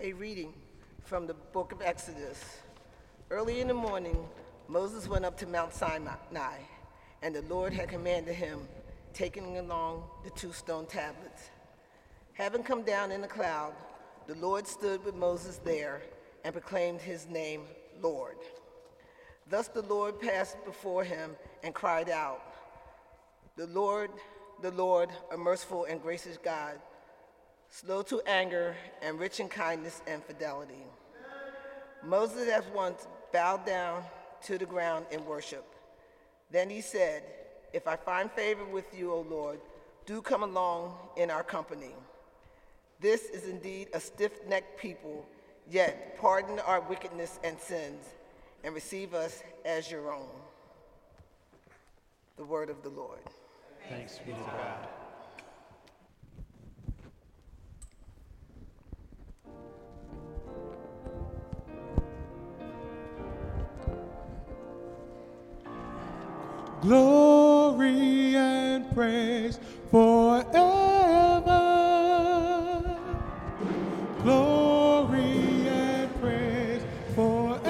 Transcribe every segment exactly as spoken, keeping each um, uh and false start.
A reading from the book of Exodus. Early in the morning, Moses went up to Mount Sinai, and the Lord had commanded him, taking along the two stone tablets. Having come down in a cloud, the Lord stood with Moses there and proclaimed his name, Lord. Thus the Lord passed before him and cried out, The Lord, the Lord, a merciful and gracious God, slow to anger and rich in kindness and fidelity. Moses at once bowed down to the ground in worship. Then he said, If I find favor with you, O Lord, do come along in our company. This is indeed a stiff-necked people, yet pardon our wickedness and sins, and receive us as your own. The word of the Lord. Thanks be to God. Glory and praise forever. Glory and praise forever.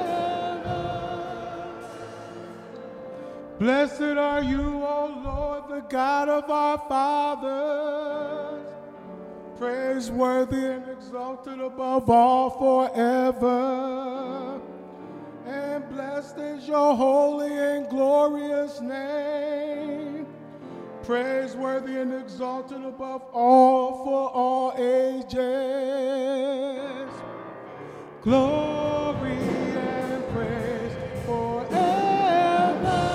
Blessed are you, O Lord, the God of our fathers, praiseworthy and exalted above all forever. And blessed is your holy and glorious name, praiseworthy and exalted above all for all ages. Glory and praise forever.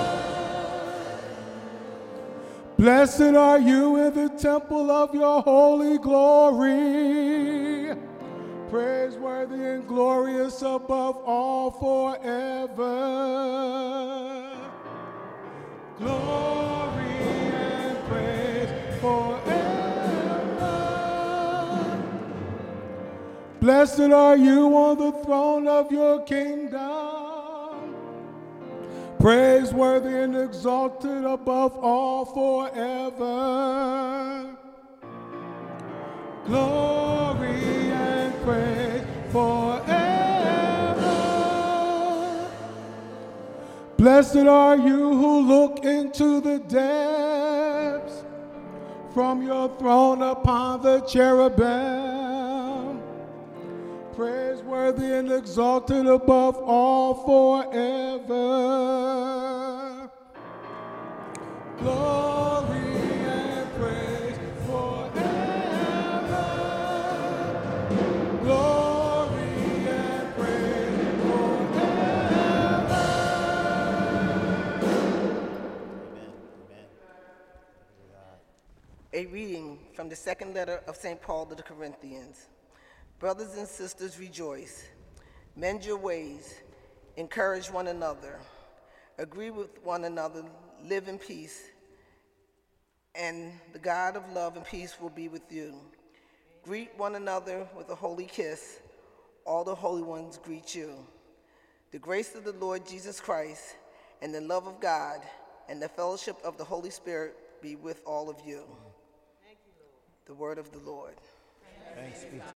Blessed are you in the temple of your holy glory, praiseworthy and glorious above all forever. Glory and praise forever. Blessed are you on the throne of your kingdom, praiseworthy and exalted above all forever. Glory and praise forever. Blessed are you who look into the depths from your throne upon the cherubim, praiseworthy and exalted above all forever. Glory and praise forever. Glory and praise forever. A reading from the second letter of Saint Paul to the Corinthians. Brothers and sisters, rejoice. Mend your ways. Encourage one another. Agree with one another. Live in peace. And the God of love and peace will be with you. Greet one another with a holy kiss. All the holy ones greet you. The grace of the Lord Jesus Christ and the love of God and the fellowship of the Holy Spirit be with all of you. Thank you, Lord. The word of the Lord. Thanks be to God.